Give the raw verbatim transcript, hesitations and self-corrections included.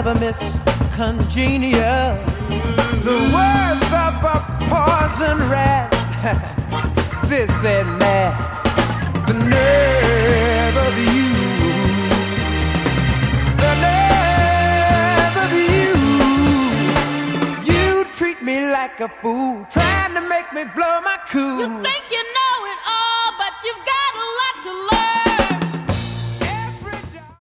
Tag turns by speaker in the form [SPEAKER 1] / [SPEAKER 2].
[SPEAKER 1] never miss congenial. The words of a poison rat. This and that. The nerve of you. The nerve of you. You treat me like a fool, trying to make me blow my cool.
[SPEAKER 2] You think you know it all, but you've got